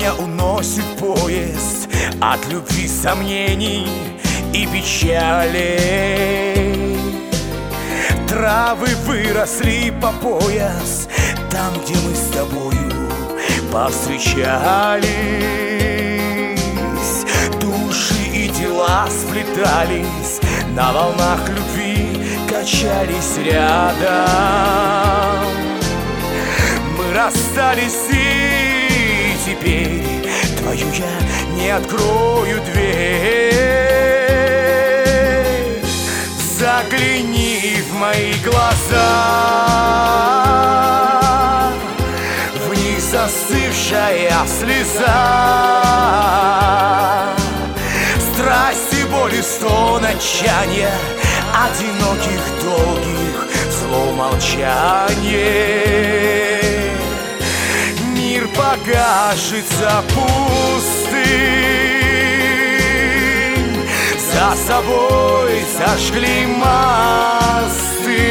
меня уносит поезд от любви, сомнений и печали. Травы выросли по пояс там, где мы с тобою повстречались. Души и тела сплетались, на волнах любви качались рядом. Мы расстались, и теперь твою я не открою дверь. Загляни в мои глаза, в них застывшая слеза. Страсти, боли, стон, отчаяния, одиноких, долгих слов молчание. Мир покажется пустым, за собой сожгли мосты.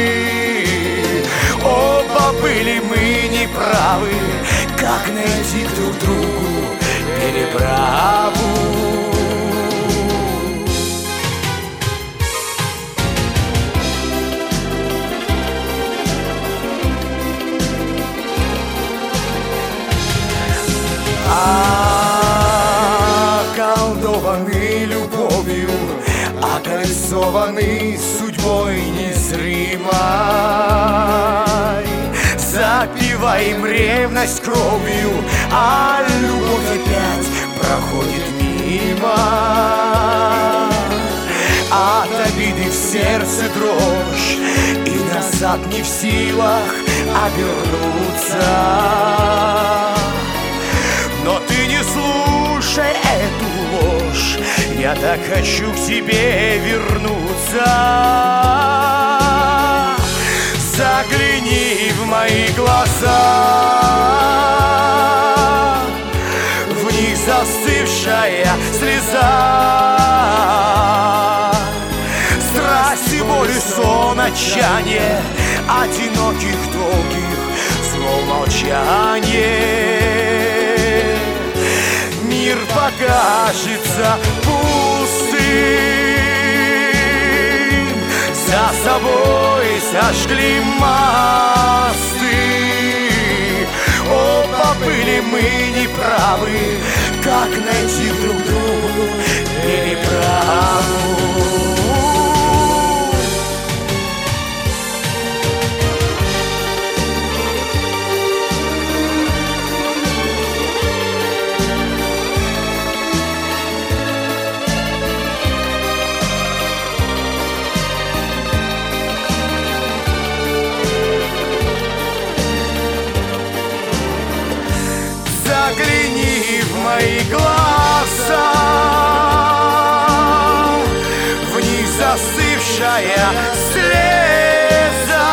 Оба были мы неправы, как найти друг другу переправу. Околдованы любовью, окольцованы судьбой незримой. Запиваем ревность кровью, а любовь опять проходит мимо. От обиды в сердце дрожь, и назад не в силах обернуться. Но ты не слушай эту ложь, я так хочу к тебе вернуться. Загляни в мои глаза, в них застывшая слеза. Страсти, боли, сон, отчаяние, одиноких, долгих слов молчание. Мир покажется пустым, за собой сожгли мосты. Оба были мы неправы, как найти друг другу переправу. Загляни в мои глаза, в них застывшая слеза.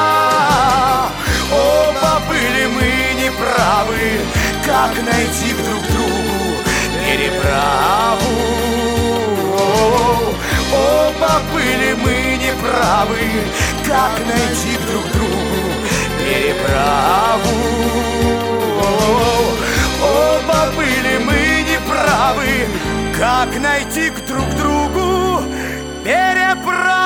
Оба были мы неправы, как найти друг другу переправу. Оба были мы неправы, как найти друг другу переправу. Оба были мы неправы, как найти к друг другу переправу.